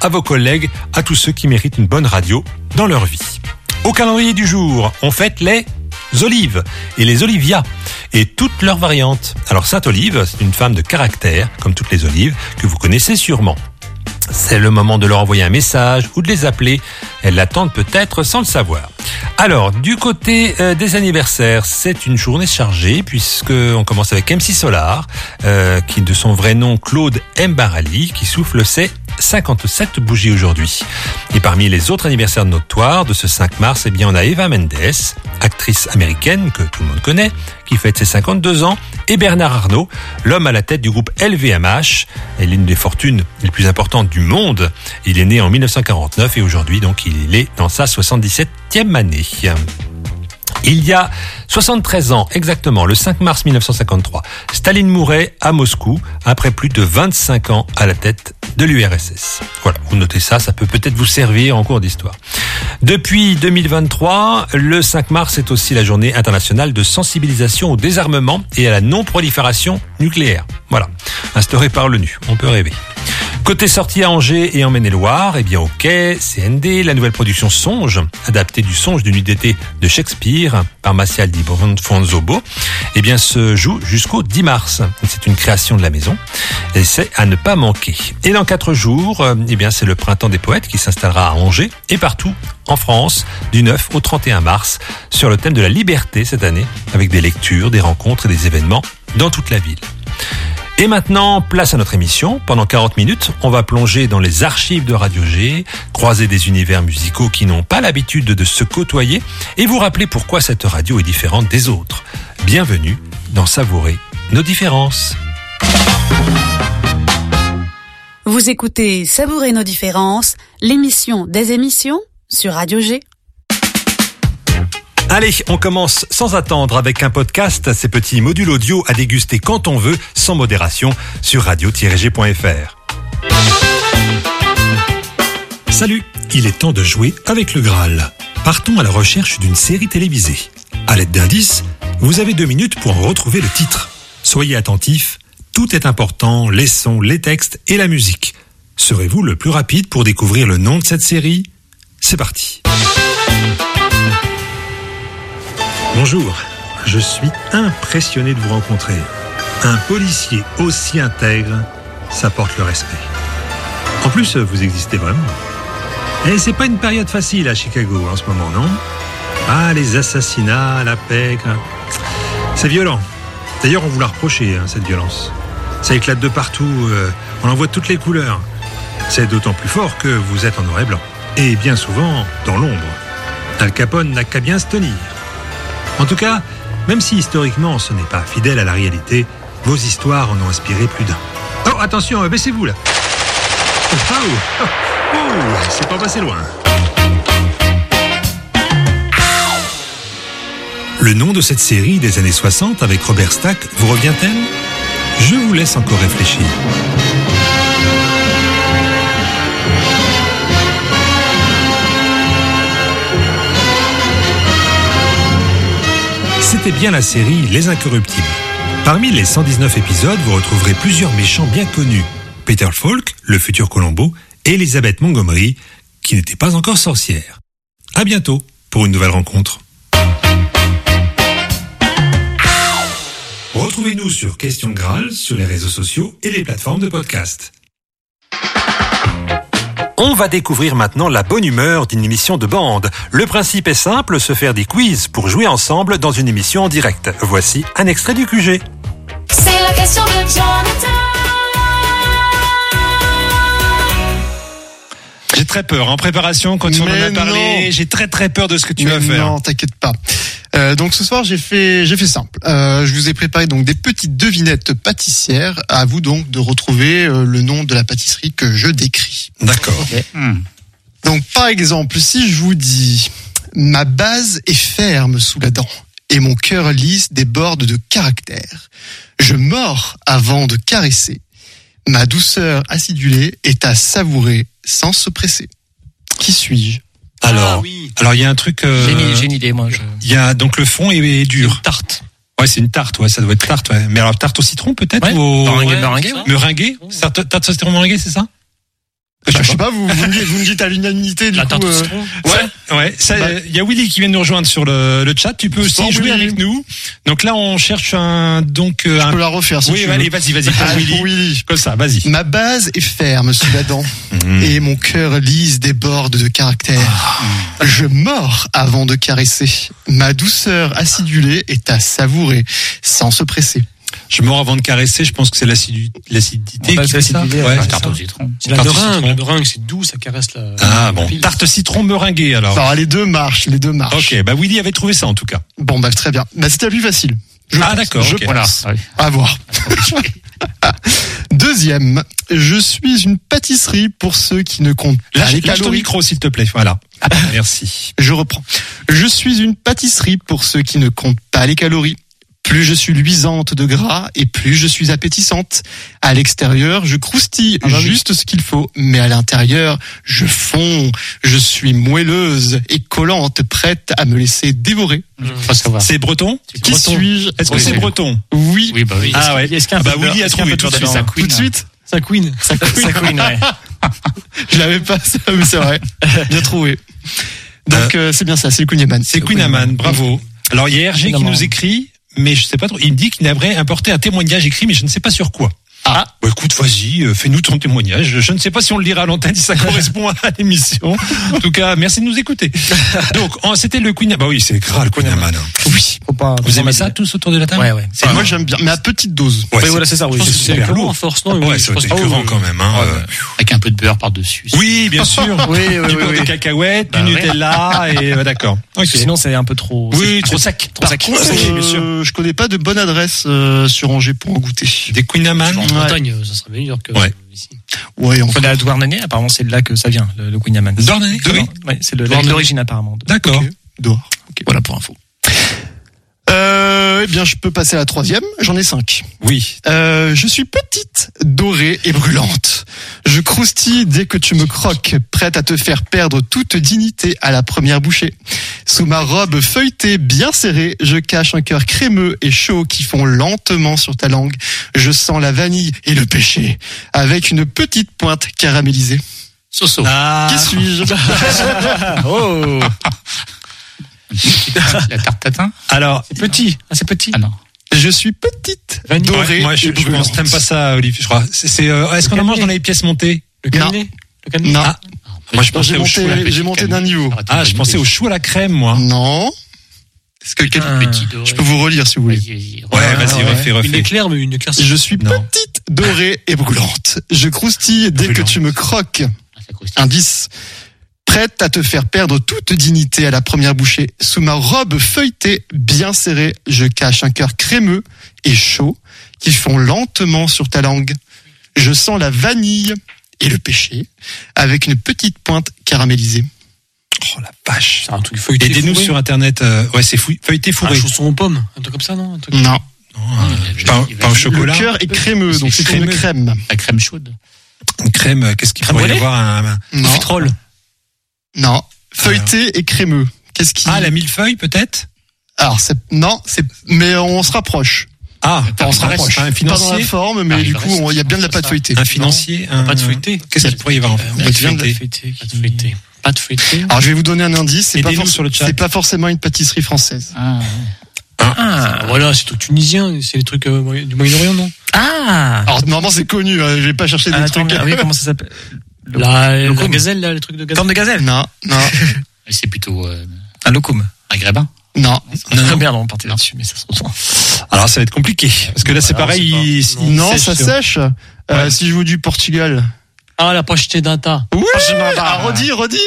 à vos collègues, à tous ceux qui méritent une bonne radio dans leur vie. Au calendrier du jour, on fête les olives et les olivias et toutes leurs variantes. Alors Sainte Olive, c'est une femme de caractère, comme toutes les olives, que vous connaissez sûrement. C'est le moment de leur envoyer un message ou de les appeler. Elles l'attendent peut-être sans le savoir. Alors, du côté des anniversaires, c'est une journée chargée puisque on commence avec MC Solar, qui de son vrai nom Claude Mbarali, qui souffle ses 57 bougies aujourd'hui. Et parmi les autres anniversaires notoires de ce 5 mars, eh bien, on a Eva Mendes, actrice américaine que tout le monde connaît, qui fête ses 52 ans, et Bernard Arnault, l'homme à la tête du groupe LVMH, et l'une des fortunes les plus importantes du monde. Il est né en 1949 et aujourd'hui, donc, il est dans sa 77e année. Il y a 73 ans, exactement, le 5 mars 1953, Staline mourait à Moscou après plus de 25 ans à la tête de l'URSS. Voilà, vous notez ça, ça peut peut-être vous servir en cours d'histoire. Depuis 2023, le 5 mars est aussi la journée internationale de sensibilisation au désarmement et à la non-prolifération nucléaire. Voilà, instaurée par l'ONU, on peut rêver. Côté sortie à Angers et en Maine-et-Loire, eh bien au Quai, CND, la nouvelle production Songe, adaptée du Songe d'une nuit d'été de Shakespeare par Martial di Fonzobo, eh bien se joue jusqu'au 10 mars. C'est une création de la maison et c'est à ne pas manquer. Et dans 4 jours, eh bien c'est le Printemps des Poètes qui s'installera à Angers et partout en France du 9 au 31 mars sur le thème de la liberté cette année avec des lectures, des rencontres et des événements dans toute la ville. Et maintenant, place à notre émission. Pendant 40 minutes, on va plonger dans les archives de Radio G, croiser des univers musicaux qui n'ont pas l'habitude de se côtoyer et vous rappeler pourquoi cette radio est différente des autres. Bienvenue dans Savourer nos différences. Vous écoutez Savourer nos différences, l'émission des émissions sur Radio G. Allez, on commence sans attendre avec un podcast, ces petits modules audio à déguster quand on veut, sans modération, sur radio-g.fr. Salut, il est temps de jouer avec le Graal. Partons à la recherche d'une série télévisée. À l'aide d'indices, vous avez 2 minutes pour en retrouver le titre. Soyez attentifs, tout est important, les sons, les textes et la musique. Serez-vous le plus rapide pour découvrir le nom de cette série ? C'est parti. Bonjour, je suis impressionné de vous rencontrer. Un policier aussi intègre, ça porte le respect. En plus, vous existez vraiment. Et c'est pas une période facile à Chicago en ce moment, non ? Ah, les assassinats, la pègre... C'est violent. D'ailleurs, on vous l'a reproché, cette violence. Ça éclate de partout, on en voit de toutes les couleurs. C'est d'autant plus fort que vous êtes en noir et blanc. Et bien souvent, dans l'ombre. Al Capone n'a qu'à bien se tenir. En tout cas, même si historiquement ce n'est pas fidèle à la réalité, vos histoires en ont inspiré plus d'un. Oh, attention, baissez-vous là. Oh, c'est pas passé loin. Le nom de cette série des années 60 avec Robert Stack vous revient-elle ? Je vous laisse encore réfléchir. C'était bien la série Les Incorruptibles. Parmi les 119 épisodes, vous retrouverez plusieurs méchants bien connus. Peter Falk, le futur Columbo, et Elizabeth Montgomery, qui n'était pas encore sorcière. À bientôt pour une nouvelle rencontre. Retrouvez-nous sur Question Graal, sur les réseaux sociaux et les plateformes de podcast. On va découvrir maintenant la bonne humeur d'une émission de bande. Le principe est simple, se faire des quiz pour jouer ensemble dans une émission en direct. Voici un extrait du QG. C'est la question de Jonathan. J'ai très peur. En préparation, quand on en a parlé, j'ai très peur de ce que tu vas faire. Non, t'inquiète pas. Donc ce soir j'ai fait simple. Je vous ai préparé donc des petites devinettes pâtissières. À vous donc de retrouver le nom de la pâtisserie que je décris. D'accord. Okay. Donc par exemple, si je vous dis ma base est ferme sous la dent et mon cœur lisse déborde de caractère. Je mords avant de caresser. Ma douceur acidulée est à savourer sans se presser. Qui suis-je ? Alors, il y a un truc. J'ai une idée, moi. Il y a donc le fond est dur. Une tarte. Ouais, c'est une tarte. Ouais, ça doit être tarte. Ouais. Mais alors tarte au citron peut-être ou au meringuée. meringuée. Tarte au citron meringuée, c'est ça ? Je sais pas, vous me dites à l'unanimité du La coup. tarte au citron. Ouais. Il y a Willy qui vient nous rejoindre sur le chat. Tu peux aussi jouer avec nous. Donc là, on cherche Je peux la refaire si Oui, tu veux. allez, vas-y. Allez, Pour pour Willy. Comme ça, vas-y. Ma base est ferme sous la dent et mon cœur lisse déborde de caractère. Je mords avant de caresser. Ma douceur acidulée est à savourer sans se presser. Je mords avant de caresser. Je pense que c'est l'acidité qui fait ça. Ouais, La c'est tarte ça. au citron. C'est la Tarte au meringue. citron. La meringue, c'est doux, ça caresse la. Ah bon. pile. Tarte citron meringuée alors. Alors les deux marchent. Ok, bah Willy avait trouvé ça en tout cas. Bon bah très bien. Bah c'était plus facile. D'accord. Je ok. Voilà. Ouais. À voir. Deuxième, je suis une pâtisserie pour ceux qui ne comptent pas les Lâche ton calories. micro s'il te plaît. Voilà. Merci. Je reprends. Je suis une pâtisserie pour ceux qui ne comptent pas les calories. Plus je suis luisante de gras et plus je suis appétissante. À l'extérieur, je croustille juste ce qu'il faut, mais à l'intérieur, je fonds. Je suis moelleuse et collante, prête à me laisser dévorer. Faut savoir. C'est breton. Qui suis-je? Est-ce que Oui, c'est oui. breton? Oui. Oui, bah oui. Ah ouais. Est-ce qu'il y a un Bah peu de beurre- Willy a est-ce qu'il y a un trouvé peu tout de de beurre suite. dedans Tout de suite. Ça queen. Ça couine, ouais. Je l'avais pas, ça, mais c'est vrai. Bien trouvé. Donc c'est bien ça, c'est le Queen Yaman. C'est Queen Amman, bravo. Alors il y a RG qui nous écrit, mais je sais pas trop. Il me dit qu'il aimerait apporter un témoignage écrit, mais je ne sais pas sur quoi. Bah écoute, vas-y, fais-nous ton témoignage. Je ne sais pas si on le lira à l'antenne, si ça correspond à l'émission. En tout cas, merci de nous écouter. Donc, c'était le Queen. Bah oui, c'est grave le Queen Amman. Oui. Vous aimez ça tous autour de la table? Ouais. Moi j'aime bien, mais à petite dose. Ouais, voilà, c'est ça. Oui, je pense que c'est super écœurant lourd. à force, non? Ouais, c'est écœurant quand même. Hein. Avec un peu de beurre par-dessus. Oui, bien sûr. Oui. Du beurre de cacahuètes, Bah du ouais. Nutella, et d'accord. Parce que sinon, c'est un peu trop. Oui, trop sec. Trop sec. Par contre, Oui, bien sûr. je connais pas de bonne adresse sur Angers pour en goûter. Des Queen Amman. En Bretagne, ça serait meilleur que ici. Ouais, On connaît à Douarnenez, apparemment, c'est de là que ça vient, le Queen Yaman. Dornenez, oui. Ouais, c'est Douarnenez. l'origine apparemment. D'accord. Ok. Dehors. Voilà pour info. Eh bien, je peux passer à la troisième. J'en ai 5. Oui. Je suis petite, dorée et brûlante. Je croustille dès que tu me croques, prête à te faire perdre toute dignité à la première bouchée. Sous ma robe feuilletée bien serrée, je cache un cœur crémeux et chaud qui fond lentement sur ta langue. Je sens la vanille et le péché, avec une petite pointe caramélisée. Soso. Qui suis-je? Oh! La tarte tatin. Alors, C'est petit. Ah, c'est petit. Ah non. Je suis petite, Vanille. dorée moi, je et brûlante. pense t'aimes pas ça, Olivier, je crois. Est-ce qu'on en mange dans les pièces montées? Le cannelé. Le cannelé. Non, Ah. Moi, je pensais au chou. j'ai monté d'un niveau. Ah, je pensais au chou à la crème, moi. Non. Est-ce que quelqu'un... Petit doré. Je peux vous relire si vous voulez. Vas-y. Ouais, vas-y, ouais. refais. Une éclair, mais une éclair. Je suis Non. petite, dorée et brûlante. Je croustille dès que Brûlante. tu me croques. Ça croustille. Indice. Prête à te faire perdre toute dignité à la première bouchée. Sous ma robe feuilletée, bien serrée, je cache un cœur crémeux et chaud qui fond lentement sur ta langue. Je sens la vanille et le péché avec une petite pointe caramélisée. Oh la vache. C'est un truc feuilleté. Aidez-nous fourré. sur internet. Ouais, c'est feuilleté Un fourré. chausson aux pommes. Un truc comme ça, non? Un truc... Non. Pain au chocolat. Le cœur est crémeux, C'est donc c'est une crémeux. crème. La crème chaude. Une crème, qu'est-ce qu'il Crème pourrait y brûlée avoir Non. Profiterole. Non. Feuilleté et crémeux. Qu'est-ce qui... Ah, la millefeuille, peut-être? Alors, mais on se rapproche. Ah, Enfin, on se rapproche. Un Pas dans la financier. forme, mais Ah, du il coup, reste, il y a bien de la c'est pâte ça. feuilletée. Un financier. Pas de feuilleté. Qu'est-ce qu'il pourrait y avoir en Ouais, pâte tu viens de la feuilletée? Pas de feuilleté. Pas de feuilleté. Alors, je vais vous donner un indice. Aidez-nous sur le chat. C'est pas forcément une pâtisserie française. Ah, voilà, c'est tout tunisien. C'est les trucs du Moyen-Orient, non? Ah, Alors, normalement, c'est connu. Je vais pas chercher des attends, trucs. oui, comment ça s'appelle? La Locum. gazelle, là, les trucs de gazelle. Corne de gazelle. Non, non, C'est plutôt Un locum. un grébin. non. Très bien, on partait là-dessus, mais ça se ressent. Alors, ça va être compliqué. Parce que là, c'est Voilà, pareil. c'est pas- il Non, sèche ça sur- sèche. Ouais. Si je vous dis Portugal. Ah, la pochetée d'un tas. Oui. Ah, redis.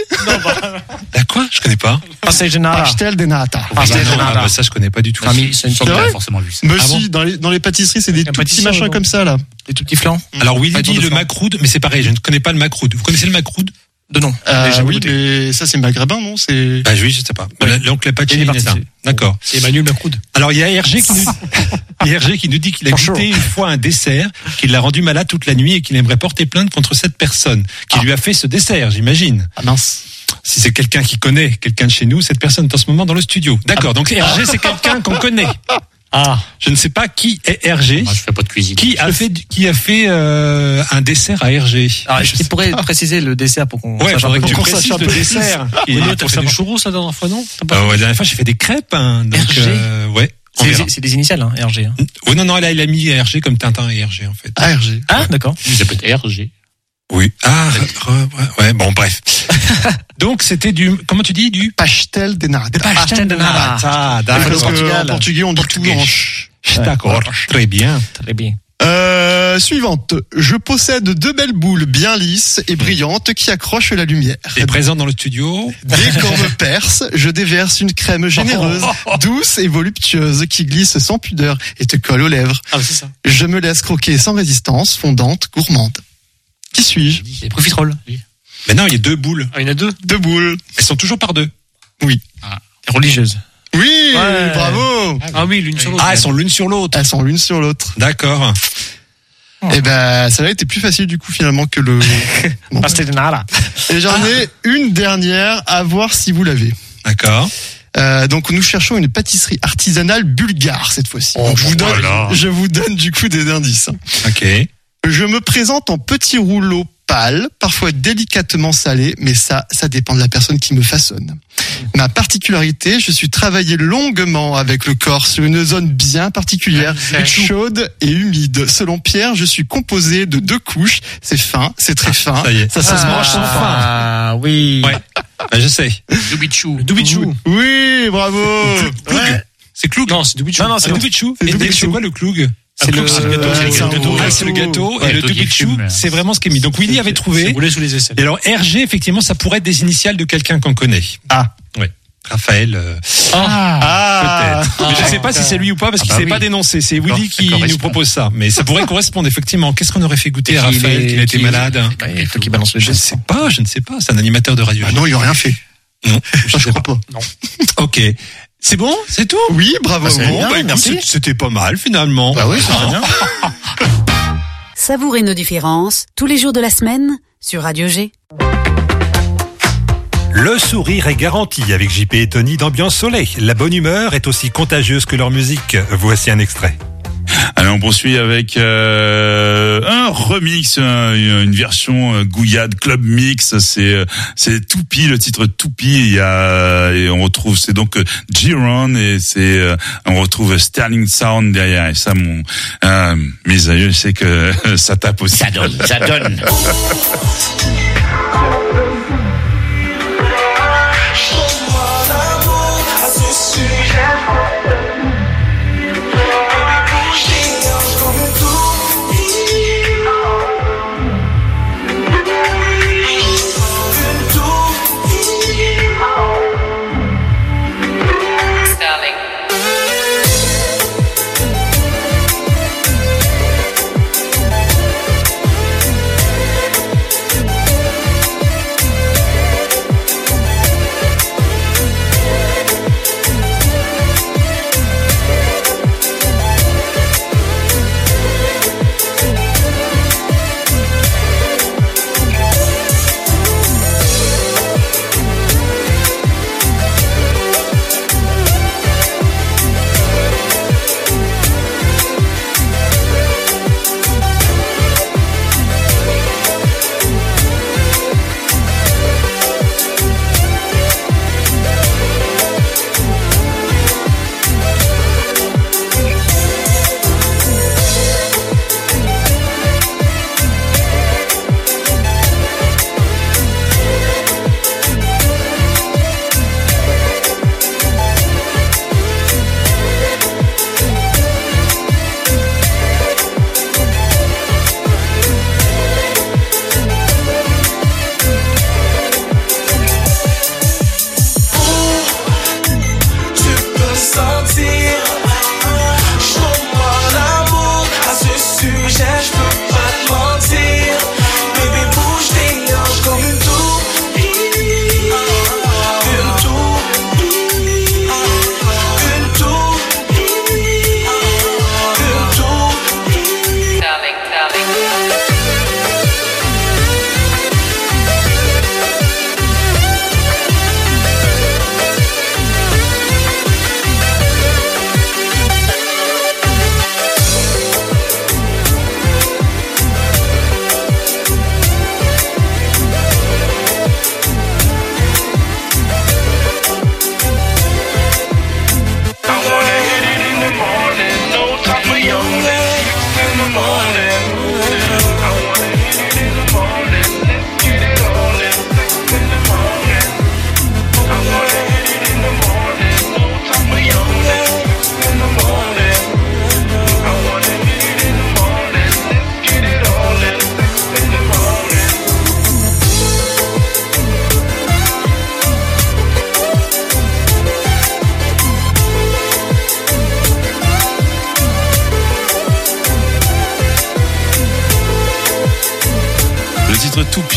La quoi? Je connais pas. Pastel Genara. Pastel de nata. Pastel Non, Genara. bah, ça, je connais pas du tout. Famille, c'est une sorte C'est de vrai forcément vu ça. Mais Ah si, dans les pâtisseries, c'est des Un tout petits pâtissier, machins non comme ça, là. des tout petits flancs. Alors, Willy Pas dit de le flanc. macroude, mais c'est pareil, je ne connais pas le macroude. Vous connaissez le macroude? De nom. J'ai jamais Oui, goûté. mais ça, c'est maghrébin, non? C'est... Bah, oui, je sais pas. L'oncle Apache, Il est il est parti. ça. D'accord. C'est Emmanuel Macroud. Alors, il y a RG qui nous dit qu'il a Bonjour. goûté une fois un dessert, qu'il l'a rendu malade toute la nuit et qu'il aimerait porter plainte contre cette personne qui lui a fait ce dessert, j'imagine. Ah, mince. Si c'est quelqu'un qui connaît quelqu'un de chez nous, cette personne est en ce moment dans le studio. D'accord. Donc, RG, c'est quelqu'un qu'on connaît. Ah. Je ne sais pas qui est Hergé. Moi, je fais pas de cuisine. Qui a fait un dessert à Hergé. Alors, est-ce qu'il pourrait préciser le dessert pour qu'on Ouais, sache un faudrait peu que tu qu'on précises sache un le peu dessert. Et Et t'as fait des churros la dernière fois, non? la dernière fois, j'ai fait des crêpes. Hein, donc, Hergé. ouais. on verra. C'est des initiales, hein, RG. Hein. Oui, non, là, il a mis Hergé comme Tintin et Hergé, en fait. ARG. Ah, d'accord. Ils appellent RG. Oui. Ah, ouais, bon, bref. Donc, c'était comment tu dis, du Pastel de nata. Pastel de nata. Ah, Parce d'accord. qu'en portugais, on dit tout en ch. D'accord. Très bien. Très bien. Suivante. Je possède 2 belles boules bien lisses et brillantes qui accrochent la lumière. Et présent dans le studio. Dès qu'on me perce, je déverse une crème généreuse, douce et voluptueuse qui glisse sans pudeur et te colle aux lèvres. Ah, c'est ça. Je me laisse croquer sans résistance, fondante, gourmande. Qui suis-je? Les profiteroles. Mais non, il y a 2 boules. Ah, il y en a 2. 2 boules. Elles sont toujours par 2. Oui. Les religieuses. Oui, Ouais. bravo. Ah oui, l'une sur l'autre. Ah, elles sont l'une sur l'autre. Elles sont l'une sur l'autre. D'accord. Eh ben, ça a été plus facile du coup finalement que le. Bon. Pastel de nata. Et j'en ai une dernière à voir si vous l'avez. D'accord. Donc nous cherchons une pâtisserie artisanale bulgare cette fois-ci. Donc je vous donne du coup des indices. Ok. Je me présente en petits rouleaux pâles, parfois délicatement salés, mais ça dépend de la personne qui me façonne. Ma particularité, je suis travaillé longuement avec le corps sur une zone bien particulière, chaude et humide. Selon Pierre, je suis composé de 2 couches. C'est fin, c'est très fin. Ça y est. Ça se mange sans fin. Ah, oui. Ouais. Bah, je sais. Dubichou. Doubichou. Oui, bravo. Cloug. C'est Cloug. Non, c'est Dubichou. Non, c'est Doubichou. C'est Et Doubichou. c'est quoi le Cloug? C'est le C'est le gâteau. c'est C'est un le gâteau. gros Ah, c'est le gâteau. Ouais, Et le gâteau qui Doubichou, fume. c'est vraiment ce qui est mis. Donc Willy avait C'est trouvé. roulé sous les aisselles. Et alors Hergé, effectivement, ça pourrait être des initiales de quelqu'un qu'on connaît. Ah. Ouais. Raphaël. Ah. Peut-être. Mais je sais pas si c'est lui ou pas parce qu'il bah s'est oui. pas dénoncé. C'est D'accord, Willy ça qui nous correspond. propose ça. Mais ça pourrait correspondre effectivement. Qu'est-ce qu'on aurait fait goûter à Raphaël qu'il a été malade? Ouais, il faut qu'il balance le Je ne geste. sais pas. C'est un animateur de radio. Ah non, il a rien fait. Non. Ça, je crois pas. Ok. C'est bon? C'est tout? Oui, bravo. c'est Bon, bien, bah, écoute, merci. C'était pas mal finalement. Bah oui, c'est très bien. Savourez nos différences tous les jours de la semaine sur Radio G. Le sourire est garanti avec JP et Tony d'Ambiance Soleil. La bonne humeur est aussi contagieuse que leur musique. Voici un extrait. Allez, on poursuit avec un remix, une version Gouillade Club Mix. C'est Toupie, le titre Toupie. Et on retrouve, c'est donc G-Ron et on retrouve Sterling Sound derrière. Et ça, mes aïeux, c'est que ça tape aussi. Ça donne, ça donne.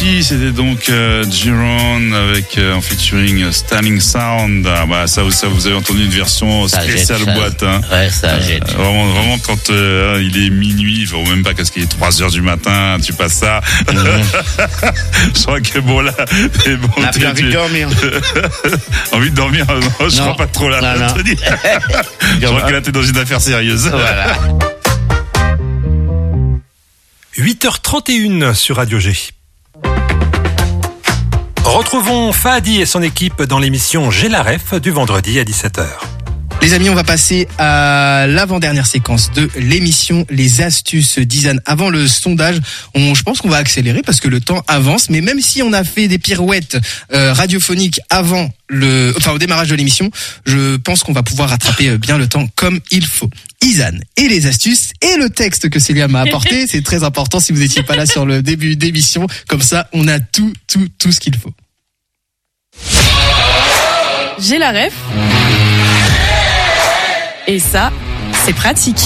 G, c'était donc Giron avec en featuring Standing Sound. Ah, bah, ça vous avez entendu une version spéciale boîte. Hein. Ouais, ça jette. Vraiment quand il est minuit, ou même pas parce qu'il est 3h du matin, tu passes ça. Je crois que bon là, c'est bon. On a plus envie de dormir. Envie de dormir, non, je crois pas trop là. Non. Je crois que là t'es dans une affaire sérieuse. Voilà. 8h31 sur Radio G. Retrouvons Fadi et son équipe dans l'émission J'ai la ref du vendredi à 17h. Les amis, on va passer à l'avant-dernière séquence de l'émission, les astuces d'Izan. Avant le sondage, je pense qu'on va accélérer parce que le temps avance. Mais même si on a fait des pirouettes radiophoniques au démarrage de l'émission, je pense qu'on va pouvoir rattraper bien le temps comme il faut. Izan et les astuces et le texte que Célia m'a apporté, c'est très important si vous n'étiez pas là sur le début d'émission. Comme ça, on a tout ce qu'il faut. J'ai la ref. Et ça, c'est pratique.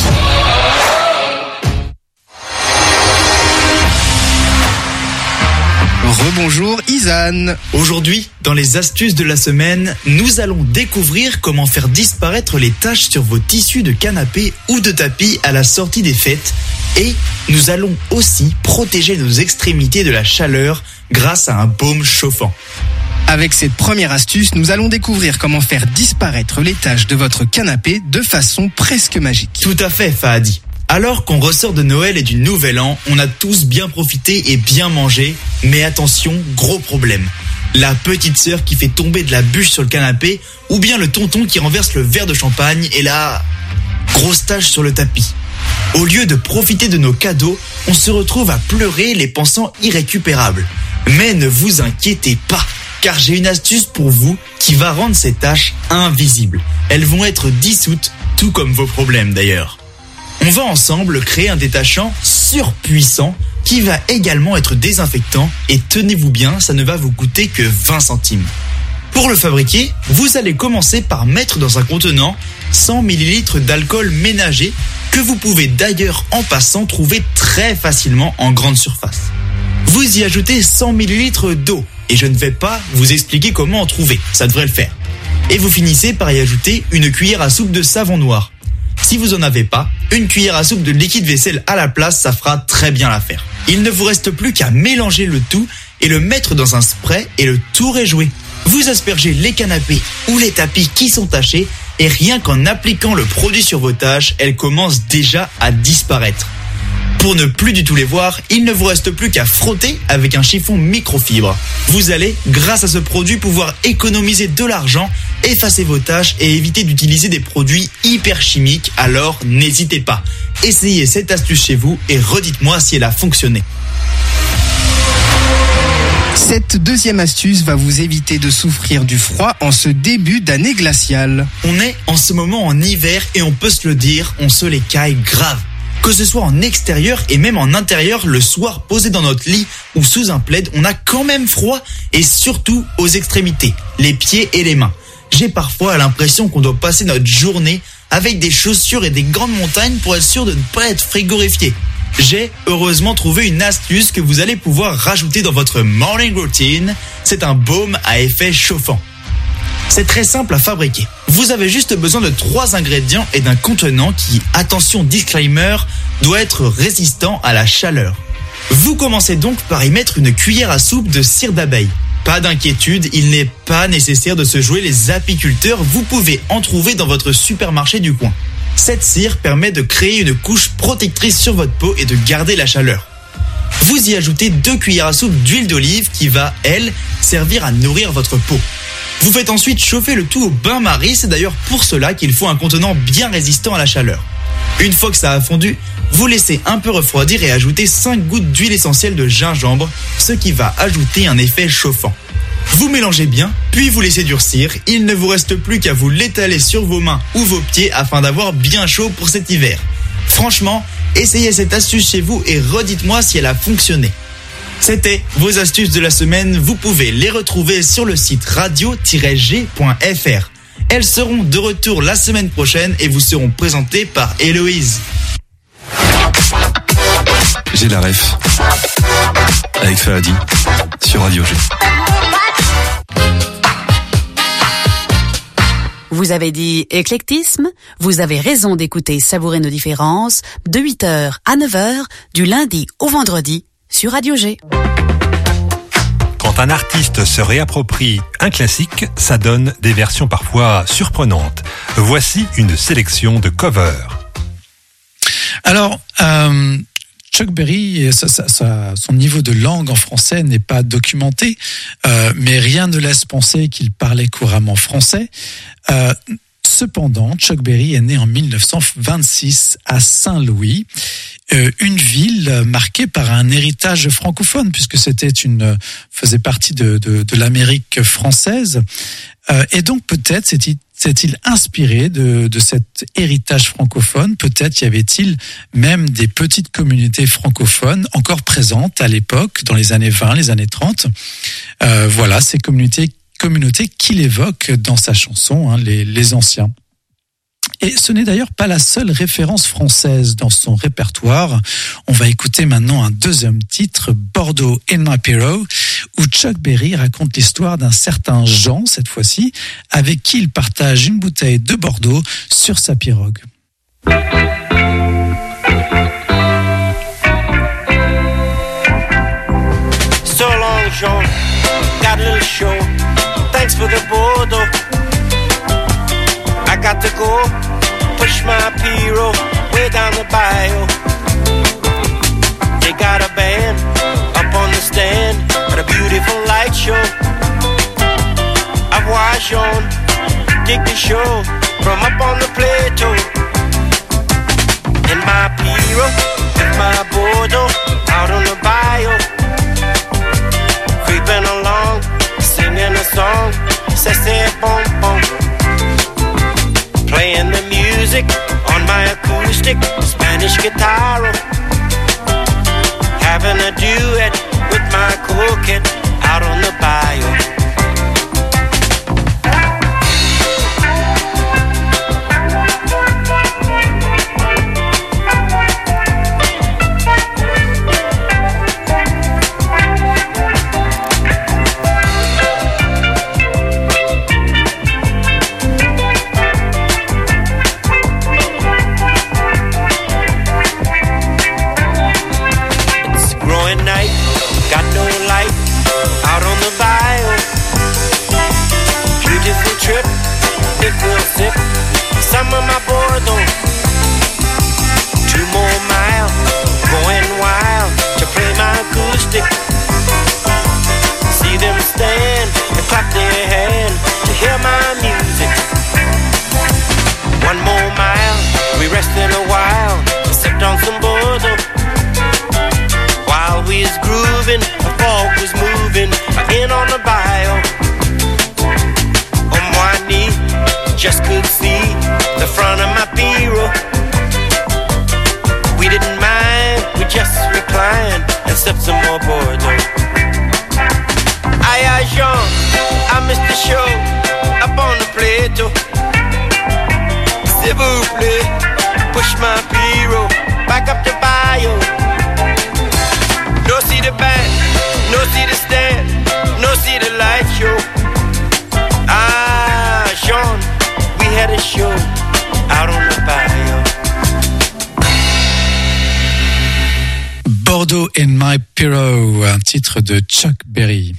Rebonjour Izan. Aujourd'hui, dans les astuces de la semaine, nous allons découvrir comment faire disparaître les taches sur vos tissus de canapé ou de tapis à la sortie des fêtes. Et nous allons aussi protéger nos extrémités de la chaleur grâce à un baume chauffant. Avec cette première astuce, nous allons découvrir comment faire disparaître les taches de votre canapé de façon presque magique. Tout à fait, Fahadi. Alors qu'on ressort de Noël et du Nouvel An, on a tous bien profité et bien mangé. Mais attention, gros problème. La petite sœur qui fait tomber de la bûche sur le canapé, ou bien le tonton qui renverse le verre de champagne et la grosse tache sur le tapis. Au lieu de profiter de nos cadeaux, on se retrouve à pleurer les pensant irrécupérables. Mais ne vous inquiétez pas, car j'ai une astuce pour vous qui va rendre ces taches invisibles. Elles vont être dissoutes, tout comme vos problèmes d'ailleurs. On va ensemble créer un détachant surpuissant qui va également être désinfectant et tenez-vous bien, ça ne va vous coûter que 20 centimes. Pour le fabriquer, vous allez commencer par mettre dans un contenant 100 ml d'alcool ménager que vous pouvez d'ailleurs en passant trouver très facilement en grande surface. Vous y ajoutez 100 ml d'eau et je ne vais pas vous expliquer comment en trouver, ça devrait le faire. Et vous finissez par y ajouter une cuillère à soupe de savon noir. Si vous en avez pas, une cuillère à soupe de liquide vaisselle à la place, ça fera très bien l'affaire. Il ne vous reste plus qu'à mélanger le tout et le mettre dans un spray et le tour est joué. Vous aspergez les canapés ou les tapis qui sont tachés et rien qu'en appliquant le produit sur vos taches, elles commencent déjà à disparaître. Pour ne plus du tout les voir, il ne vous reste plus qu'à frotter avec un chiffon microfibre. Vous allez, grâce à ce produit, pouvoir économiser de l'argent, effacer vos taches et éviter d'utiliser des produits hyper chimiques. Alors, n'hésitez pas. Essayez cette astuce chez vous et redites-moi si elle a fonctionné. Cette deuxième astuce va vous éviter de souffrir du froid en ce début d'année glaciale. On est en ce moment en hiver et on peut se le dire, on se les caille grave. Que ce soit en extérieur et même en intérieur, le soir posé dans notre lit ou sous un plaid, on a quand même froid et surtout aux extrémités, les pieds et les mains. J'ai parfois l'impression qu'on doit passer notre journée avec des chaussures et des grandes montagnes pour être sûr de ne pas être frigorifié. J'ai heureusement trouvé une astuce que vous allez pouvoir rajouter dans votre morning routine. C'est un baume à effet chauffant. C'est très simple à fabriquer. Vous avez juste besoin de 3 ingrédients et d'un contenant qui, attention disclaimer, doit être résistant à la chaleur. Vous commencez donc par y mettre une cuillère à soupe de cire d'abeille. Pas d'inquiétude, il n'est pas nécessaire de se jouer les apiculteurs, vous pouvez en trouver dans votre supermarché du coin. Cette cire permet de créer une couche protectrice sur votre peau et de garder la chaleur. Vous y ajoutez 2 cuillères à soupe d'huile d'olive qui va, elle, servir à nourrir votre peau. Vous faites ensuite chauffer le tout au bain-marie, c'est d'ailleurs pour cela qu'il faut un contenant bien résistant à la chaleur. Une fois que ça a fondu, vous laissez un peu refroidir et ajoutez 5 gouttes d'huile essentielle de gingembre, ce qui va ajouter un effet chauffant. Vous mélangez bien, puis vous laissez durcir, il ne vous reste plus qu'à vous l'étaler sur vos mains ou vos pieds afin d'avoir bien chaud pour cet hiver. Franchement, essayez cette astuce chez vous et redites-moi si elle a fonctionné. C'était vos astuces de la semaine, vous pouvez les retrouver sur le site radio-g.fr. Elles seront de retour la semaine prochaine et vous seront présentées par Héloïse. J'ai la ref. Avec Fahadi sur Radio G. Vous avez dit éclectisme, vous avez raison d'écouter Savourer nos différences de 8h à 9h du lundi au vendredi sur Radio G. Quand un artiste se réapproprie un classique, ça donne des versions parfois surprenantes. Voici une sélection de covers. Alors, Chuck Berry, son niveau de langue en français n'est pas documenté, mais rien ne laisse penser qu'il parlait couramment français. Cependant, Chuck Berry est né en 1926 à Saint-Louis, une ville marquée par un héritage francophone, puisque faisait partie de l'Amérique française. Et donc peut-être s'est-il inspiré de cet héritage francophone. Peut-être y avait-il même des petites communautés francophones encore présentes à l'époque, dans les années 20, les années 30. Voilà, ces communautés qu'il évoque dans sa chanson, les anciens. Et ce n'est d'ailleurs pas la seule référence française dans son répertoire. On va écouter maintenant un deuxième titre, Bordeaux in My Pirogue, où Chuck Berry raconte l'histoire d'un certain Jean, cette fois-ci, avec qui il partage une bouteille de Bordeaux sur sa pirogue. So long, Jean, got a little show. Thanks for the Bordeaux. I got to go, push my pirogue way down the bayou. They got a band up on the stand at a beautiful light show. I've watched on, dig the show from up on the plateau. In my pirogue, with my Bordeaux, out on the bayou. Creeping along, singing a song, c'est bon bon. Playing the music on my acoustic Spanish guitar. Having a duet with my coquette out on the bayou. Some of my Bordeaux, 2 more miles, going wild to play my acoustic. See them stand and clap their hand to hear my music. 1 more mile, we rested a while and sipped on some Bordeaux. While we was grooving, the fog was moving in on the bayou. On my knee, just could see the front of my pirogue. We didn't mind, we just reclined and sipped some more Bordeaux. Aïe, Jean, I missed the show up on the plateau. S'il vous plaît, push my pirogue back up the bayou. No see the band, no see the stand, no see the light show. Ah, Jean, we had a show out on the bayou. Bordeaux in My Pirogue, un titre de Chuck Berry.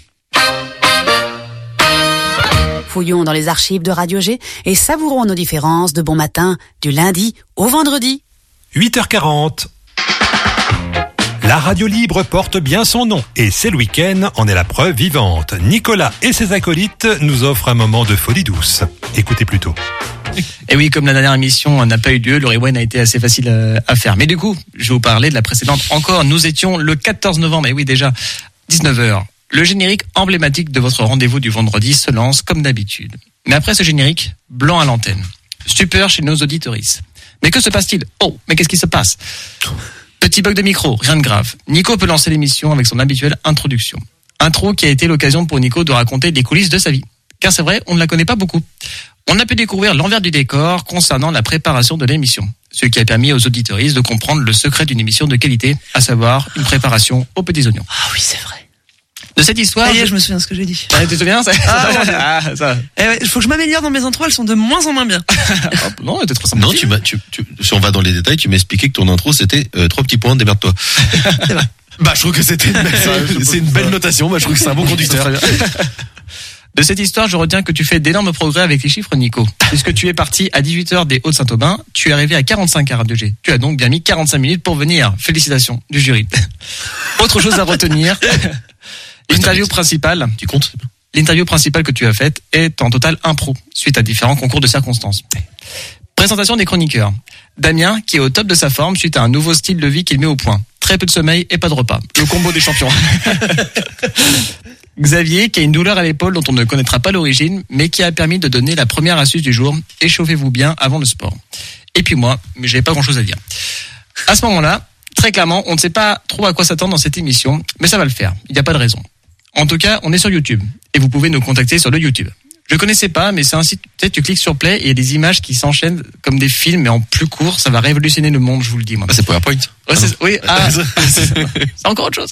Fouillons dans les archives de Radio G et savourons nos différences de bon matin du lundi au vendredi. 8h40. La radio libre porte bien son nom et c'est le week-end, en est la preuve vivante. Nicolas et ses acolytes nous offrent un moment de folie douce. Écoutez plutôt. Et oui, comme la dernière émission n'a pas eu lieu, le rewind a été assez facile à faire. Mais du coup, je vais vous parler de la précédente encore. Nous étions le 14 novembre, et oui déjà, 19h. Le générique emblématique de votre rendez-vous du vendredi se lance comme d'habitude. Mais après ce générique, blanc à l'antenne. Stupeur chez nos auditoristes. Mais que se passe-t-il ? Oh, mais qu'est-ce qui se passe ? Petit bug de micro, rien de grave. Nico peut lancer l'émission avec son habituelle introduction. Intro qui a été l'occasion pour Nico de raconter les coulisses de sa vie. Car c'est vrai, on ne la connaît pas beaucoup. On a pu découvrir l'envers du décor concernant la préparation de l'émission. ce qui a permis aux auditeuristes de comprendre le secret d'une émission de qualité, à savoir une préparation aux petits oignons. Ah oui, c'est vrai. De cette histoire... Ça y est, je me souviens de ce que j'ai dit. Ah, tu te souviens ça? Ça. Il faut que je m'améliore dans mes intros, elles sont de moins en moins bien. Non, t'es trop sympa. Non, si on va dans les détails, tu m'as expliqué que ton intro c'était 3 petits points, démerde-toi. C'est vrai. Bah, je trouve que c'est une belle notation. Bah, je trouve que c'est un bon conducteur. De cette histoire, je retiens que tu fais d'énormes progrès avec les chiffres, Nico. Puisque tu es parti à 18h des Hauts-de-Saint-Aubin, tu es arrivé à 45 à Radio G. Tu as donc bien mis 45 minutes pour venir. Félicitations du jury. Autre chose à retenir. L'interview principale. Tu comptes? L'interview principale que tu as faite est en total impro, suite à différents concours de circonstances. Présentation des chroniqueurs. Damien, qui est au top de sa forme suite à un nouveau style de vie qu'il met au point. Très peu de sommeil et pas de repas. Le combo des champions. Xavier, qui a une douleur à l'épaule dont on ne connaîtra pas l'origine, mais qui a permis de donner la première astuce du jour. Échauffez-vous bien avant le sport. Et puis moi, mais j'avais pas grand chose à dire. À ce moment-là, très clairement, on ne sait pas trop à quoi s'attendre dans cette émission, mais ça va le faire. Il n'y a pas de raison. En tout cas, on est sur YouTube. Et vous pouvez nous contacter sur le YouTube. Je connaissais pas, mais c'est un site, tu cliques sur play et il y a des images qui s'enchaînent comme des films, mais en plus court. Ça va révolutionner le monde, je vous le dis, moi. Ah, c'est PowerPoint. Oui, c'est encore autre chose.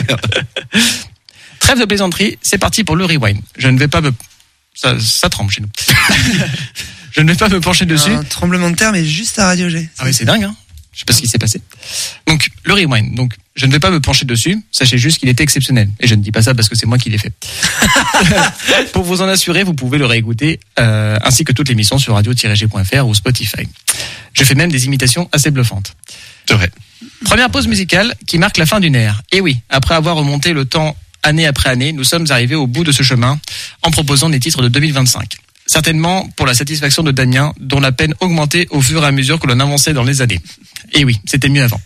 Trêve de plaisanterie, c'est parti pour le rewind. Je ne vais pas me... Ça tremble chez nous. Je ne vais pas me pencher dessus. Un tremblement de terre, mais juste à Radio G. Ah oui, c'est dingue, hein. Je sais pas ce qui s'est passé. Donc, le rewind. Donc, je ne vais pas me pencher dessus. Sachez juste qu'il était exceptionnel. Et je ne dis pas ça parce que c'est moi qui l'ai fait. Pour vous en assurer, vous pouvez le réécouter, ainsi que toute l'émission sur radio-g.fr ou Spotify. Je fais même des imitations assez bluffantes. C'est vrai. Première pause musicale qui marque la fin d'une ère. Et oui, après avoir remonté le temps année après année, nous sommes arrivés au bout de ce chemin en proposant des titres de 2025. Certainement pour la satisfaction de Damien, dont la peine augmentait au fur et à mesure que l'on avançait dans les années. Et oui, c'était mieux avant.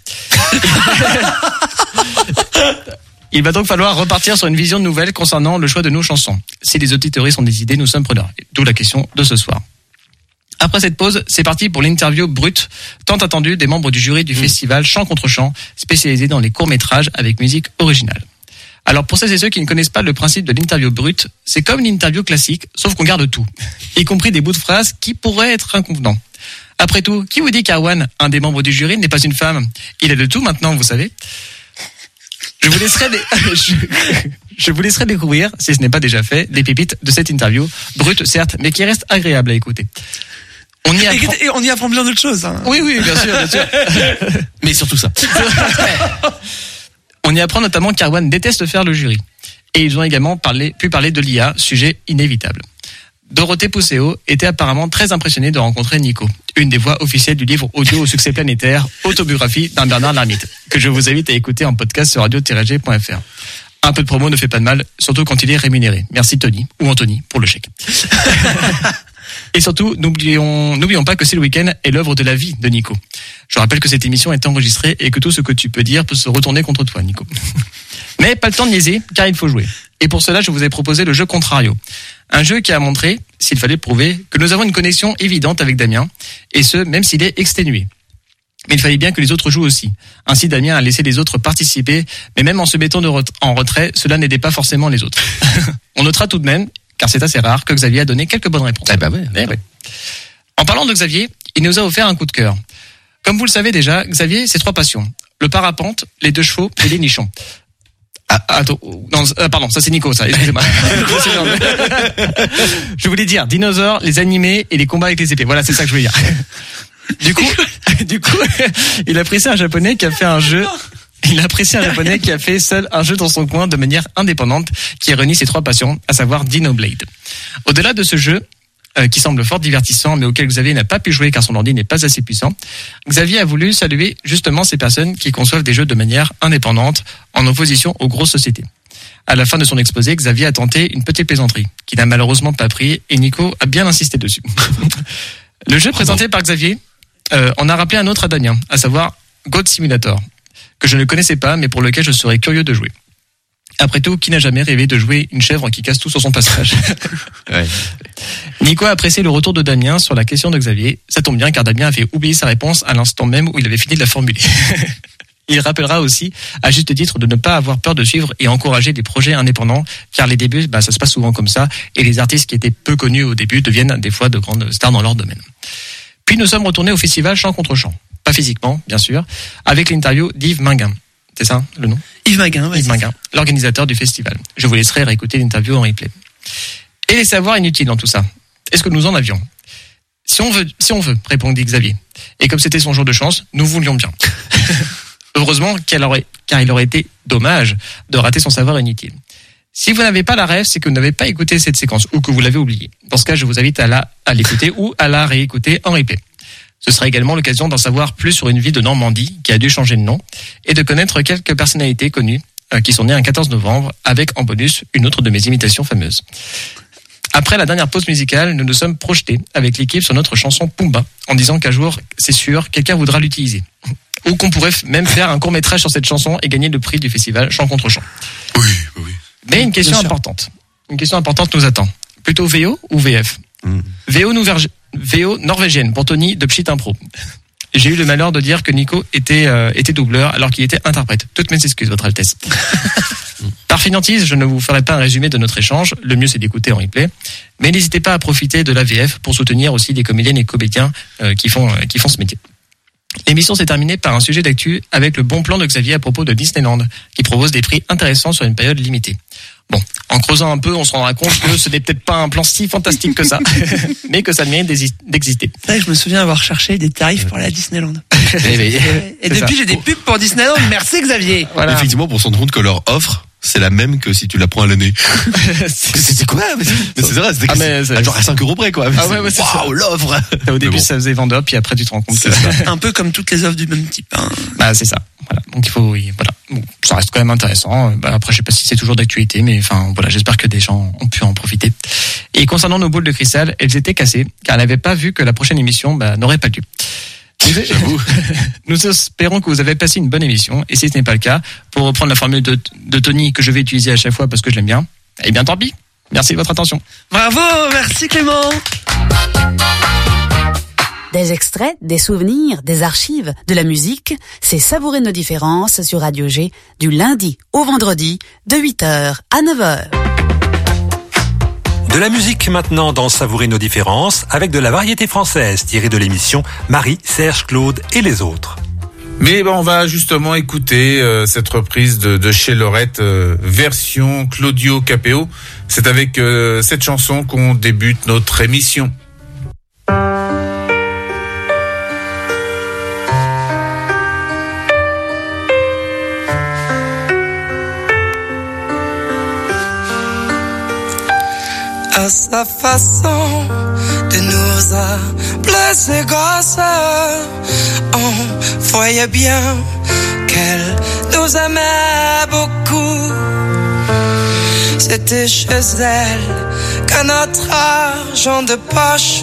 Il va donc falloir repartir sur une vision nouvelle concernant le choix de nos chansons. Si les auditeurs ont des idées, nous sommes preneurs. D'où la question de ce soir. Après cette pause, c'est parti pour l'interview brute, tant attendue des membres du jury du festival Chant contre Chant, spécialisé dans les courts-métrages avec musique originale. Alors pour celles et ceux qui ne connaissent pas le principe de l'interview brute, c'est comme une interview classique, sauf qu'on garde tout, y compris des bouts de phrases qui pourraient être inconvenants. Après tout, qui vous dit qu'Arwan, un des membres du jury, n'est pas une femme? Il est de tout maintenant, vous savez. Je vous laisserai découvrir, si ce n'est pas déjà fait, les pépites de cette interview, brute certes, mais qui reste agréable à écouter. On y apprend plein d'autres choses. Hein. Oui, bien sûr. Mais surtout ça. On y apprend notamment qu'Arwan déteste faire le jury. Et ils ont également pu parler de l'IA, sujet inévitable. Dorothée Pousseau était apparemment très impressionnée de rencontrer Nico, une des voix officielles du livre audio au succès planétaire, Autobiographie d'un Bernard Lhermitte, que je vous invite à écouter en podcast sur radio-g.fr. Un peu de promo ne fait pas de mal, surtout quand il est rémunéré. Merci Tony, ou Anthony, pour le chèque. Et surtout, n'oublions pas que C'est le week-end est l'œuvre de la vie de Nico. Je rappelle que cette émission est enregistrée et que tout ce que tu peux dire peut se retourner contre toi, Nico. Mais pas le temps de niaiser, car il faut jouer. Et pour cela, je vous ai proposé le jeu Contrario. Un jeu qui a montré, s'il fallait le prouver, que nous avons une connexion évidente avec Damien, et ce, même s'il est exténué. Mais il fallait bien que les autres jouent aussi. Ainsi, Damien a laissé les autres participer, mais même en se mettant en retrait, cela n'aidait pas forcément les autres. On notera tout de même, car c'est assez rare, que Xavier a donné quelques bonnes réponses. Ouais. En parlant de Xavier, il nous a offert un coup de cœur. Comme vous le savez déjà, Xavier, c'est 3 passions. Le parapente, les 2 chevaux et les nichons. Pardon, ça c'est Nico, ça, excusez-moi. Je voulais dire dinosaures, les animés et les combats avec les épées. Voilà, c'est ça que je voulais dire. Du coup, il apprécie un japonais qui a fait un jeu. Il apprécie un japonais qui a fait seul un jeu dans son coin de manière indépendante, qui réunit ses 3 passions, à savoir Dinoblade. Au-delà de ce jeu, qui semble fort divertissant, mais auquel Xavier n'a pas pu jouer car son ordi n'est pas assez puissant, Xavier a voulu saluer justement ces personnes qui conçoivent des jeux de manière indépendante, en opposition aux grosses sociétés. À la fin de son exposé, Xavier a tenté une petite plaisanterie, qui n'a malheureusement pas pris, et Nico a bien insisté dessus. Le jeu présenté par Xavier en a rappelé un autre à Damien, à savoir God Simulator, que je ne connaissais pas, mais pour lequel je serais curieux de jouer. Après tout, qui n'a jamais rêvé de jouer une chèvre qui casse tout sur son passage? Ouais. Nico a apprécié le retour de Damien sur la question de Xavier. Ça tombe bien car Damien avait oublié sa réponse à l'instant même où il avait fini de la formuler. Il rappellera aussi, à juste titre, de ne pas avoir peur de suivre et encourager des projets indépendants, car les débuts, ça se passe souvent comme ça, et les artistes qui étaient peu connus au début deviennent des fois de grandes stars dans leur domaine. Puis nous sommes retournés au festival Chant contre Chant. pas physiquement, bien sûr, avec l'interview d'Yves Minguin. C'est ça, le nom? Yves Minguin, ouais. Yves Minguin, l'organisateur du festival. Je vous laisserai réécouter l'interview en replay. Et les savoirs inutiles dans tout ça. Est-ce que nous en avions? Si on veut, répondit Xavier. Et comme c'était son jour de chance, nous voulions bien. Heureusement, car il aurait été dommage de rater son savoir inutile. Si vous n'avez pas la rêve, c'est que vous n'avez pas écouté cette séquence ou que vous l'avez oubliée. Dans ce cas, je vous invite à l'écouter ou à la réécouter en replay. Ce sera également l'occasion d'en savoir plus sur une ville de Normandie qui a dû changer de nom et de connaître quelques personnalités connues qui sont nées un 14 novembre avec en bonus une autre de mes imitations fameuses. Après la dernière pause musicale, nous nous sommes projetés avec l'équipe sur notre chanson Pumba en disant qu'un jour, c'est sûr, quelqu'un voudra l'utiliser. Ou qu'on pourrait même faire un court-métrage sur cette chanson et gagner le prix du festival Chant contre Chant. Oui. Mais une question importante. Une question importante nous attend. Plutôt VO ou VF? VO norvégienne pour Tony de Pchit Impro. J'ai eu le malheur de dire que Nico était doubleur alors qu'il était interprète. Toutes mes excuses, Votre Altesse. Par finantise, je ne vous ferai pas un résumé de notre échange. Le mieux, c'est d'écouter en replay. Mais n'hésitez pas à profiter de la VF pour soutenir aussi les comédiennes et comédiens qui font ce métier. L'émission s'est terminée par un sujet d'actu avec le bon plan de Xavier à propos de Disneyland, qui propose des prix intéressants sur une période limitée. Bon, en creusant un peu, on se rendra compte que ce n'est peut-être pas un plan si fantastique que ça, mais que ça mérite d'exister. C'est vrai que je me souviens avoir cherché des tarifs pour aller à Disneyland. Et depuis, ça. j'ai des pubs pour Disneyland. Merci Xavier. Voilà. Effectivement, pour se rendre compte que leur offre, c'est la même que si tu la prends à l'année. C'est quoi? Mais c'est vrai, c'est genre à 5 € près, quoi. Ah ouais, c'est waouh, l'offre! Au début, ça faisait vendeur, puis après, tu te rends compte que c'est un peu comme toutes les offres du même type, hein. Bah, c'est ça. Voilà. Donc, voilà. Bon, ça reste quand même intéressant. Après, je sais pas si c'est toujours d'actualité, mais enfin, voilà, j'espère que des gens ont pu en profiter. Et concernant nos boules de cristal, elles étaient cassées, car elles n'avaient pas vu que la prochaine émission, n'aurait pas lieu. J'avoue. Nous espérons que vous avez passé une bonne émission. Et si ce n'est pas le cas, pour reprendre la formule de Tony que je vais utiliser à chaque fois parce que je l'aime bien, eh bien tant pis. Merci de votre attention. Bravo, merci Clément. Des extraits, des souvenirs, des archives, de la musique, c'est Savourer nos différences sur Radio G du lundi au vendredi de 8h à 9h. De la musique maintenant dans Savourer nos différences avec de la variété française tirée de l'émission Marie, Serge, Claude et les autres. Mais on va justement écouter cette reprise de chez Lorette, version Claudio Capéo. C'est avec cette chanson qu'on débute notre émission. À sa façon de nous appeler grâce, on voyait bien qu'elle nous aimait beaucoup. C'était chez elle que notre argent de poche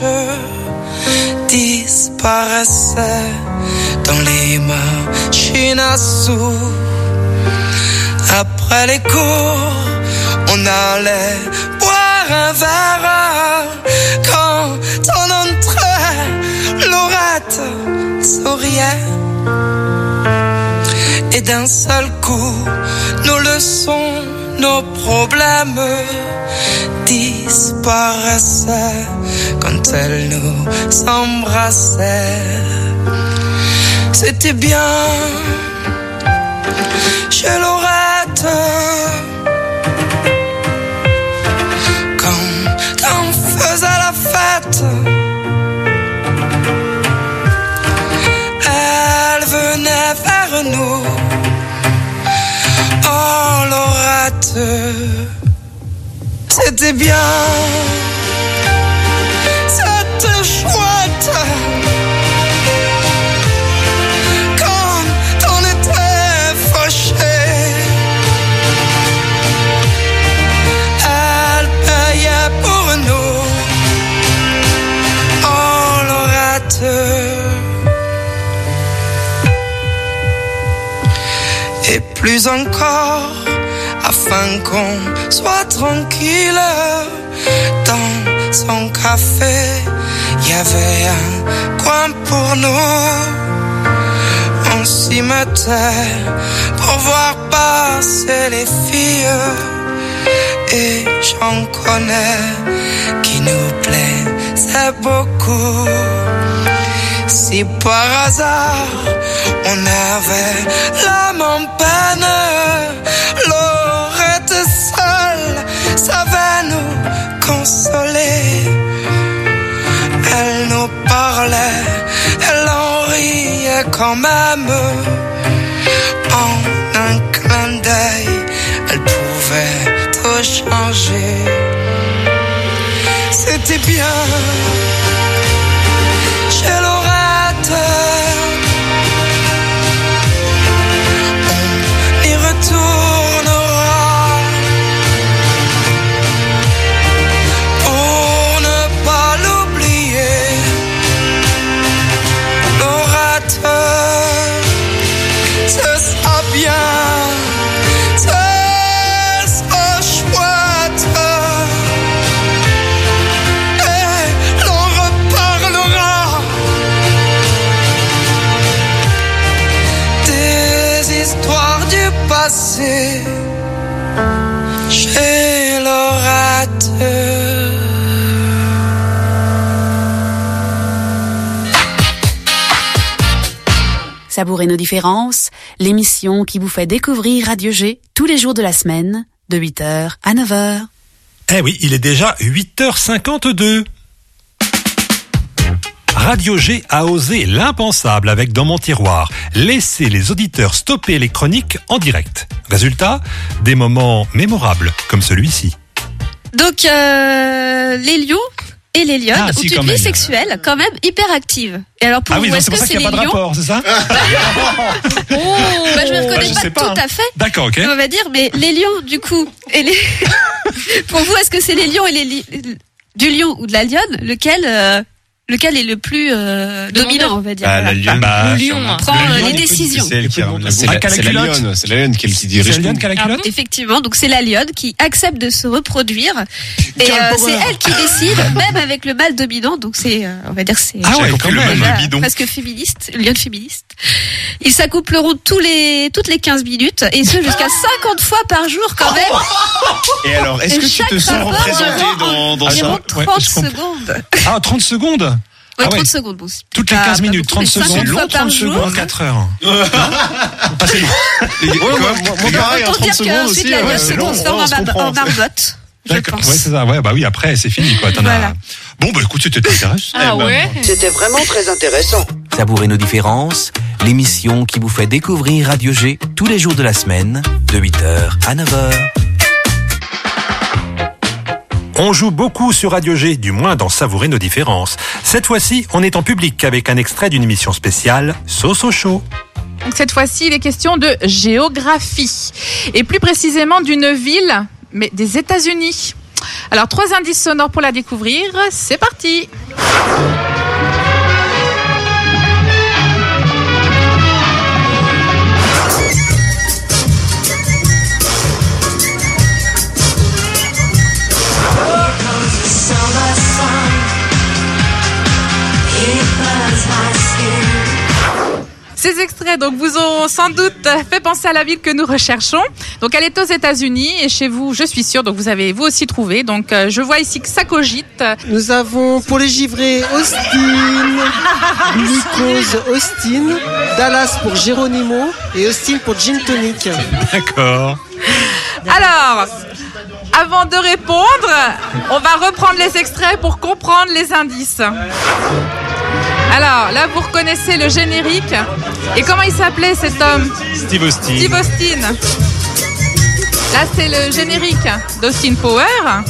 disparaissait dans les machines à sous. Après les cours, on allait boire un verre. Quand on entrait, Laurette souriait. Et d'un seul coup, nos leçons, nos problèmes disparaissaient quand elle nous embrassait. C'était bien chez Laurette. Faisait la fête, elle venait vers nous. Oh Laurette, c'était bien, c'était chouette. Quand on était fâchés, elle payait pour nous. Et plus encore, afin qu'on soit tranquille, dans son café, il y avait un coin pour nous. On s'y mettait pour voir passer les filles, et j'en connais qui nous plaisent beaucoup. Si par hasard on avait l'âme en peine, Laurette seule savait nous consoler. Elle nous parlait, elle en riait quand même. En un clin d'œil, elle pouvait tout changer. C'était bien chez Laurette. On y retournera pour ne pas l'oublier. Laurette, ce sera bien, ce sera chouette. Et l'on reparlera des histoires du passé chez Laurette. Savourez nos différences, l'émission qui vous fait découvrir Radio G tous les jours de la semaine, de 8h à 9h. Eh oui, il est déjà 8h52. Radio G a osé l'impensable avec Dans mon tiroir, laisser les auditeurs stopper les chroniques en direct. Résultat, des moments mémorables comme celui-ci. Donc, les lions et les lionnes ont une vie sexuelle quand même hyper active. Et alors pour vous, est-ce que c'est les lions? C'est pour ça qu'il n'y a pas de rapport, c'est ça? Je ne reconnais pas tout à fait. D'accord, ok. On va dire, mais les lions, du coup, et les... pour vous, est-ce que c'est les lions et du lion ou de la lionne, lequel est le plus dominant, on va dire? La lionne, le lion prend les décisions. C'est la lionne qui dirige. C'est la lionne qui a la culotte? Effectivement, donc c'est la lionne qui accepte de se reproduire et c'est elle qui décide, même avec le mâle dominant. Donc c'est, on va dire, c'est presque féministe, lionne féministe. Ils s'accoupleront toutes les 15 minutes et ce jusqu'à 50 fois par jour quand même. Et alors, est-ce que tu te sens représenté dans ça? 30 secondes. Ah, 30 secondes? Oui, 30 secondes. Bon, toutes les 15 minutes, 30 secondes, long, 30 secondes, 4 heures. Passez moi, pareil, 30 secondes aussi. La lionne se transforme en marmotte. D'accord, ouais, c'est ça. Ouais, bah oui, après, c'est fini, quoi. Voilà. Bon, bah écoute, c'était intéressant. Ah ouais? C'était vraiment très intéressant. Savourez nos différences, l'émission qui vous fait découvrir Radio G tous les jours de la semaine, de 8h à 9h. On joue beaucoup sur Radio G, du moins dans Savourer nos différences. Cette fois-ci, on est en public avec un extrait d'une émission spéciale, Sauce au chaud. Donc cette fois-ci, il est question de géographie. Et plus précisément d'une ville, mais des États-Unis. Alors 3 indices sonores pour la découvrir. C'est parti! Ces extraits donc vous ont sans doute fait penser à la ville que nous recherchons. Donc elle est aux États-Unis et chez vous, je suis sûre, donc vous avez vous aussi trouvé. Donc je vois ici que ça cogite. Nous avons pour les givrés Austin, Glucose Austin, Dallas pour Geronimo et Austin pour Gin Tonic. D'accord. Alors, avant de répondre, on va reprendre les extraits pour comprendre les indices. Alors, là, vous reconnaissez le générique. Et comment il s'appelait cet homme? Steve Austin. Steve Austin. Là, c'est le générique d'Austin Power.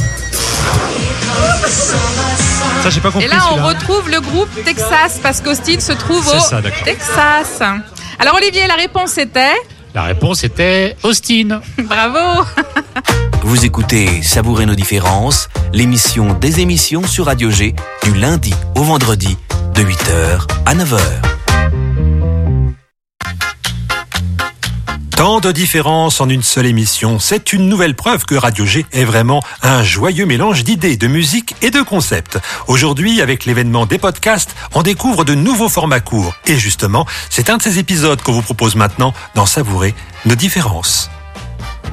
Ça, j'ai pas compris. Et là, on retrouve le groupe Texas, parce qu'Austin se trouve au Texas. Alors, Olivier, la réponse était? La réponse était Austin. Bravo. Vous écoutez Savourer nos différences, l'émission des émissions sur Radio G, du lundi au vendredi, de 8h à 9h. Tant de différences en une seule émission, c'est une nouvelle preuve que Radio G est vraiment un joyeux mélange d'idées, de musique et de concepts. Aujourd'hui, avec l'événement des podcasts, on découvre de nouveaux formats courts. Et justement, c'est un de ces épisodes qu'on vous propose maintenant dans Savourer nos différences.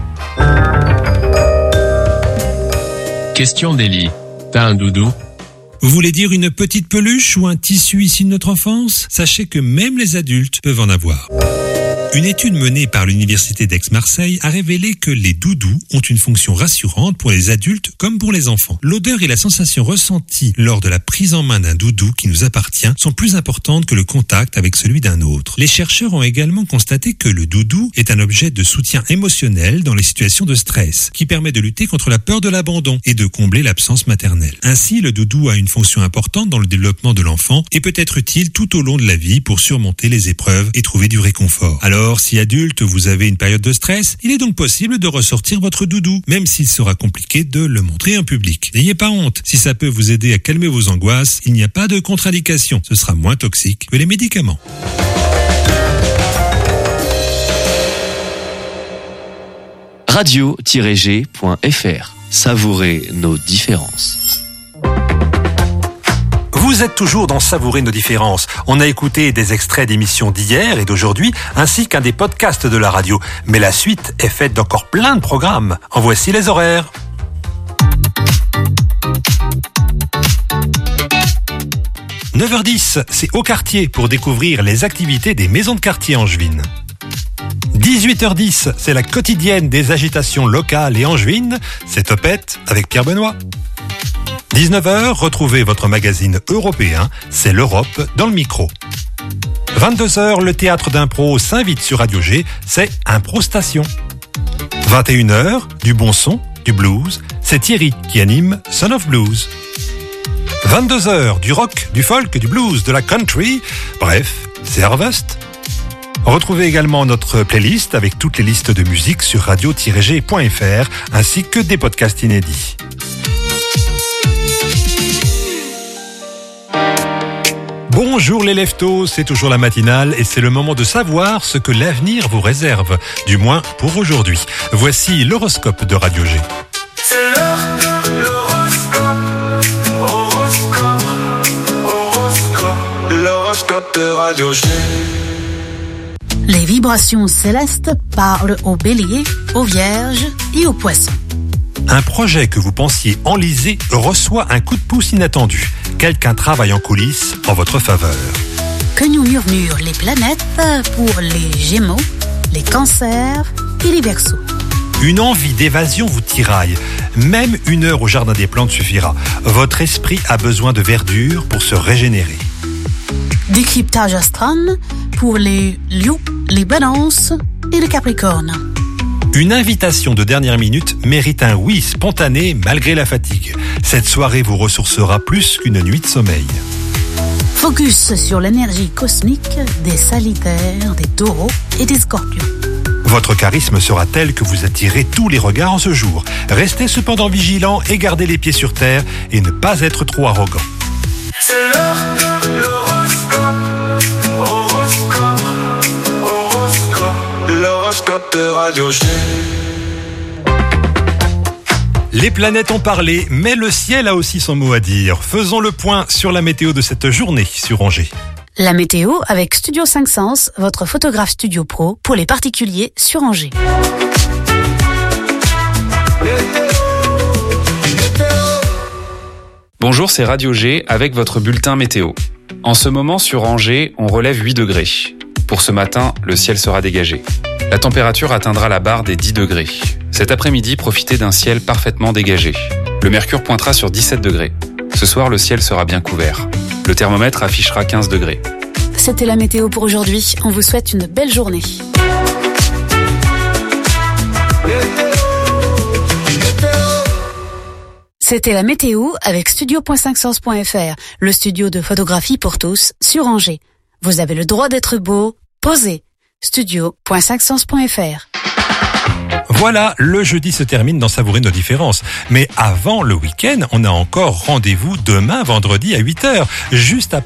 Question d'Élie. T'as un doudou? Vous voulez dire une petite peluche ou un tissu issu de notre enfance? Sachez que même les adultes peuvent en avoir. Une étude menée par l'Université d'Aix-Marseille a révélé que les doudous ont une fonction rassurante pour les adultes comme pour les enfants. L'odeur et la sensation ressentie lors de la prise en main d'un doudou qui nous appartient sont plus importantes que le contact avec celui d'un autre. Les chercheurs ont également constaté que le doudou est un objet de soutien émotionnel dans les situations de stress, qui permet de lutter contre la peur de l'abandon et de combler l'absence maternelle. Ainsi, le doudou a une fonction importante dans le développement de l'enfant et peut être utile tout au long de la vie pour surmonter les épreuves et trouver du réconfort. Alors, si adulte, vous avez une période de stress, il est donc possible de ressortir votre doudou, même s'il sera compliqué de le montrer en public. N'ayez pas honte. Si ça peut vous aider à calmer vos angoisses, il n'y a pas de contre-indication. Ce sera moins toxique que les médicaments. Radio-g.fr. Savourez nos différences. Vous êtes toujours dans Savourer nos différences. On a écouté des extraits d'émissions d'hier et d'aujourd'hui, ainsi qu'un des podcasts de la radio. Mais la suite est faite d'encore plein de programmes. En voici les horaires. 9h10, c'est au quartier pour découvrir les activités des maisons de quartier angevines. 18h10, c'est la quotidienne des agitations locales et angevines. C'est Topette avec Pierre Benoît. 19h, retrouvez votre magazine européen, c'est l'Europe dans le micro. 22h, le théâtre d'impro s'invite sur Radio G, c'est Impro Station. 21h, du bon son, du blues, c'est Thierry qui anime Son of Blues. 22h, du rock, du folk, du blues, de la country, bref, c'est Harvest. Retrouvez également notre playlist avec toutes les listes de musique sur radio-g.fr ainsi que des podcasts inédits. Bonjour les leftos, c'est toujours la matinale et c'est le moment de savoir ce que l'avenir vous réserve, du moins pour aujourd'hui. Voici l'horoscope de Radio G. C'est l'heure de l'horoscope de Radio G. Les vibrations célestes parlent aux béliers, aux vierges et aux poissons. Un projet que vous pensiez enlisé reçoit un coup de pouce inattendu. Quelqu'un travaille en coulisses en votre faveur. Que nous murmurent les planètes pour les Gémeaux, les Cancers et les Verseaux. Une envie d'évasion vous tiraille. Même 1 heure au jardin des plantes suffira. Votre esprit a besoin de verdure pour se régénérer. Décryptage astral pour les Lions, les Balances et les Capricornes. Une invitation de dernière minute mérite un oui spontané malgré la fatigue. Cette soirée vous ressourcera plus qu'une nuit de sommeil. Focus sur l'énergie cosmique des Sagittaires, des Taureaux et des Scorpions. Votre charisme sera tel que vous attirez tous les regards en ce jour. Restez cependant vigilant et gardez les pieds sur terre et ne pas être trop arrogant. C'est l'heure de l'horoscope de Radio G. Les planètes ont parlé, mais le ciel a aussi son mot à dire. Faisons le point sur la météo de cette journée sur Angers. La météo avec Studio 5 Sens, votre photographe studio pro pour les particuliers sur Angers. Bonjour, c'est Radio G avec votre bulletin météo. En ce moment sur Angers, on relève 8 degrés. Pour ce matin, le ciel sera dégagé. La température atteindra la barre des 10 degrés. Cet après-midi, profitez d'un ciel parfaitement dégagé. Le mercure pointera sur 17 degrés. Ce soir, le ciel sera bien couvert. Le thermomètre affichera 15 degrés. C'était la météo pour aujourd'hui. On vous souhaite une belle journée. C'était la météo avec studio.5sens.fr, le studio de photographie pour tous sur Angers. Vous avez le droit d'être beau, posez. Studio.5sens.fr. Voilà, le jeudi se termine dans Savourer nos différences. Mais avant le week-end, on a encore rendez-vous demain vendredi à 8h, juste après